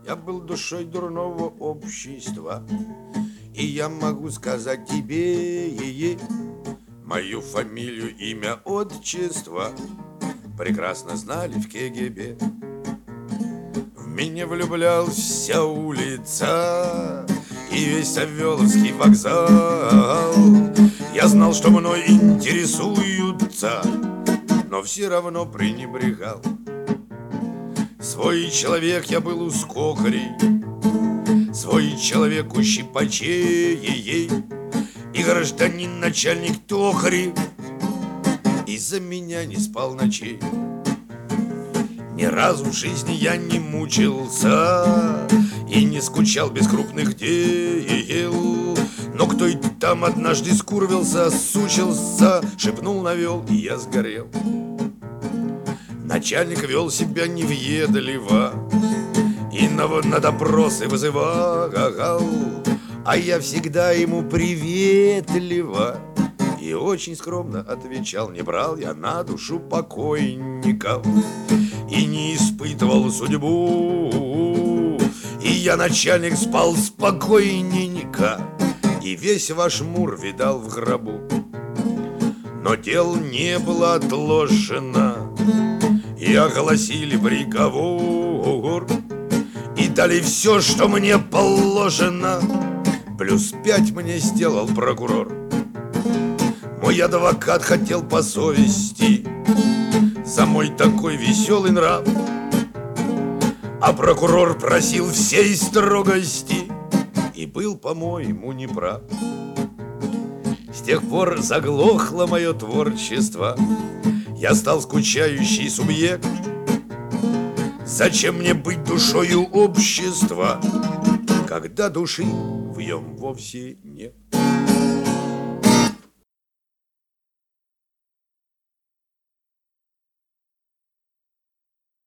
Я был душой дурного общества, и я могу сказать тебе мою фамилию, имя, отчество прекрасно знали в КГБ. В меня влюблялась вся улица и весь Савеловский вокзал. Я знал, что мной интересуются, но все равно пренебрегал. Свой человек я был у скокарей, свой человек у щипачей, и гражданин начальник токарей из-за меня не спал ночей. Ни разу в жизни я не мучился и не скучал без крупных дел. Но кто и там однажды скурвился, сучился, шепнул, навел, и я сгорел. Начальник вел себя невъедливо и на допросы вызывал, а я всегда ему приветливо и очень скромно отвечал. Не брал я на душу покойников и не испытывал судьбу, и я, начальник, спал спокойненько и весь ваш мур видал в гробу. Но дело не было отложено, и огласили приговор, и дали все, что мне положено, плюс 5 мне сделал прокурор. Мой адвокат хотел по совести за мой такой веселый нрав, а прокурор просил всей строгости и был, по-моему, неправ. С тех пор заглохло мое творчество, я стал скучающий субъект. Зачем мне быть душою общества, когда души в нем вовсе нет?